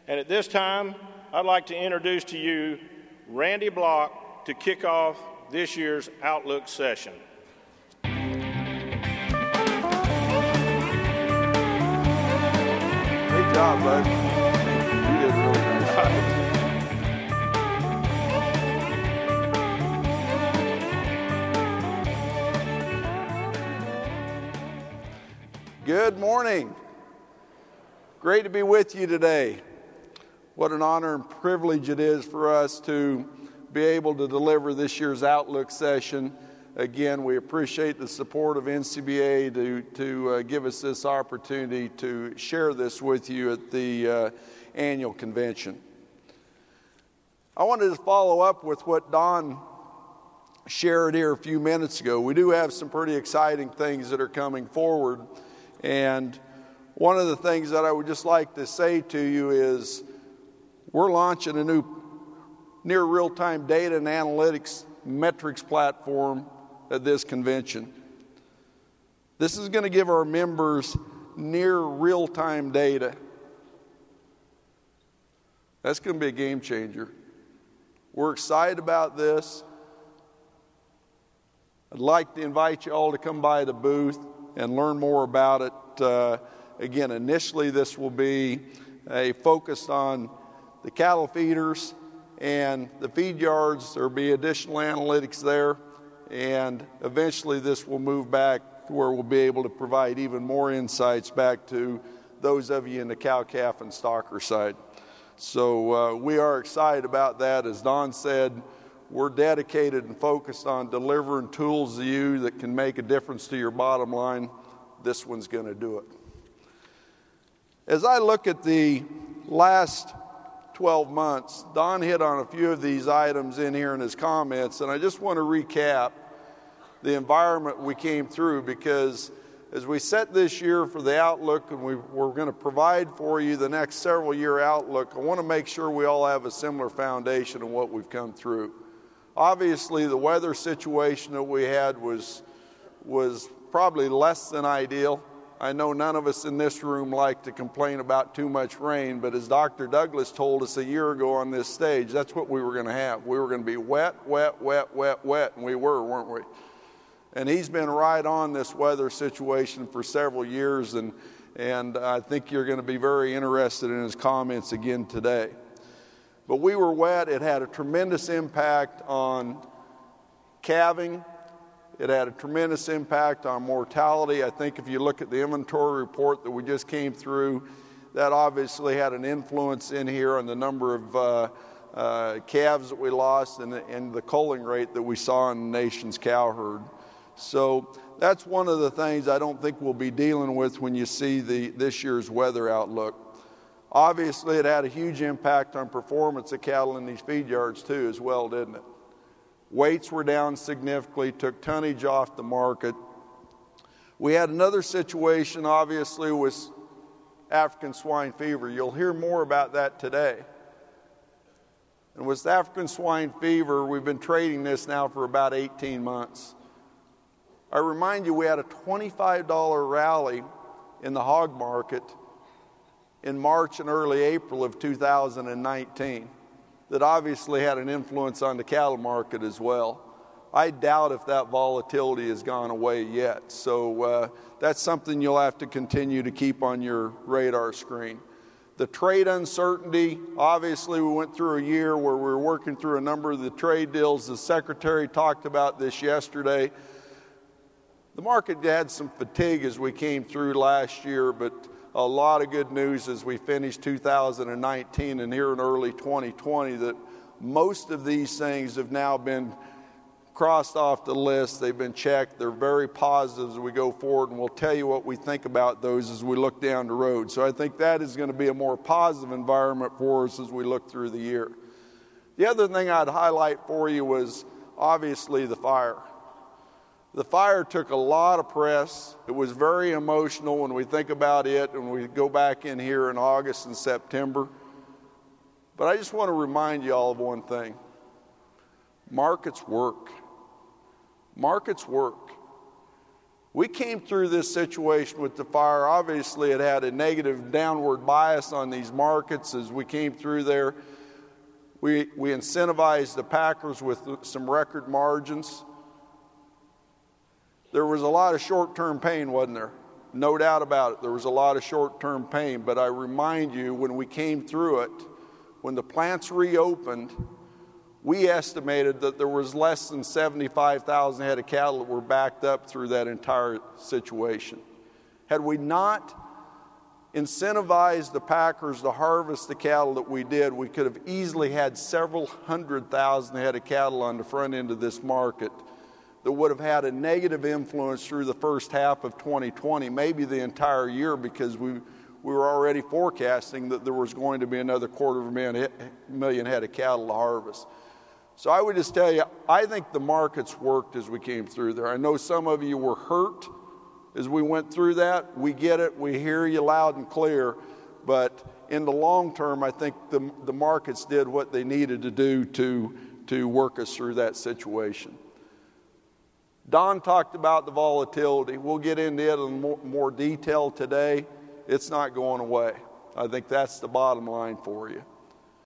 And at this time, I'd like to introduce to you Randy Block to kick off this year's Outlook session. Great job, bud. You did really nice. Good morning. Great to be with you today. What an honor and privilege it is for us to be able to deliver this year's Outlook session. Again, we appreciate the support of NCBA to give us this opportunity to share this with you at the annual convention. I wanted to follow up with what Don shared here a few minutes ago. We do have some pretty exciting things that are coming forward, and one of the things that I would just like to say to you is we're launching a new near real-time data and analytics metrics platform at this convention. This is going to give our members near real-time data. That's going to be a game changer. We're excited about this. I'd like to invite you all to come by the booth and learn more about it. Again, initially this will be a focus on the cattle feeders and the feed yards. There will be additional analytics there, and eventually this will move back to where we'll be able to provide even more insights back to those of you in the cow, calf, and stocker side. So we are excited about that. As Don said, we're dedicated and focused on delivering tools to you that can make a difference to your bottom line. This one's going to do it. As I look at the last 12 months, Don hit on a few of these items in here in his comments, and I just want to recap the environment we came through, because as we set this year for the outlook and we're going to provide for you the next several year outlook, I want to make sure we all have a similar foundation of what we've come through. Obviously, the weather situation that we had was probably less than ideal. I know none of us in this room like to complain about too much rain, but as Dr. Douglas told us a year ago on this stage, that's what we were going to have. We were going to be wet, and we were, weren't we? And he's been right on this weather situation for several years, and I think you're going to be very interested in his comments again today. But we were wet. It had a tremendous impact on calving. It had a tremendous impact on mortality. I think if you look at the inventory report that we just came through, that obviously had an influence in here on the number of calves that we lost and the culling rate that we saw in the nation's cow herd. So that's one of the things I don't think we'll be dealing with when you see this year's weather outlook. Obviously, it had a huge impact on performance of cattle in these feed yards too as well, didn't it? Weights were down significantly, took tonnage off the market. We had another situation, obviously, with African swine fever. You'll hear more about that today. And with African swine fever, we've been trading this now for about 18 months. I remind you, we had a $25 rally in the hog market in March and early April of 2019 that obviously had an influence on the cattle market as well. I doubt if that volatility has gone away yet. So that's something you'll have to continue to keep on your radar screen. The trade uncertainty, obviously we went through a year where we were working through a number of the trade deals. The Secretary talked about this yesterday. The market had some fatigue as we came through last year, but a lot of good news as we finished 2019 and here in early 2020 that most of these things have now been crossed off the list. They've been checked. They're very positive as we go forward, and we'll tell you what we think about those as we look down the road. So I think that is going to be a more positive environment for us as we look through the year. The other thing I'd highlight for you was obviously the fire. The fire took a lot of press. It was very emotional when we think about it and we go back in here in August and September. But I just want to remind you all of one thing. Markets work. Markets work. We came through this situation with the fire. Obviously, it had a negative downward bias on these markets as we came through there. We incentivized the packers with some record margins. There was a lot of short-term pain, wasn't there? No doubt about it. There was a lot of short-term pain. But I remind you, when we came through it, when the plants reopened, we estimated that there was less than 75,000 head of cattle that were backed up through that entire situation. Had we not incentivized the packers to harvest the cattle that we did, we could have easily had several 100,000 head of cattle on the front end of this market that would have had a negative influence through the first half of 2020, maybe the entire year, because we were already forecasting that there was going to be another 250,000 head of cattle to harvest. So I would just tell you, I think the markets worked as we came through there. I know some of you were hurt as we went through that. We get it. We hear you loud and clear. But in the long term, I think the markets did what they needed to do to work us through that situation. Don talked about the volatility. We'll get into it in more detail today. It's not going away. I think that's the bottom line for you.